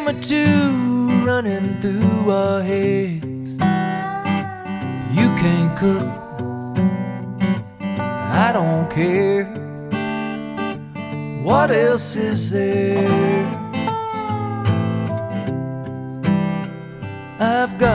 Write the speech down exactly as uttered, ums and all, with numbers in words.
or two running through our heads. You can't cook, I don't care. What else is there? I've got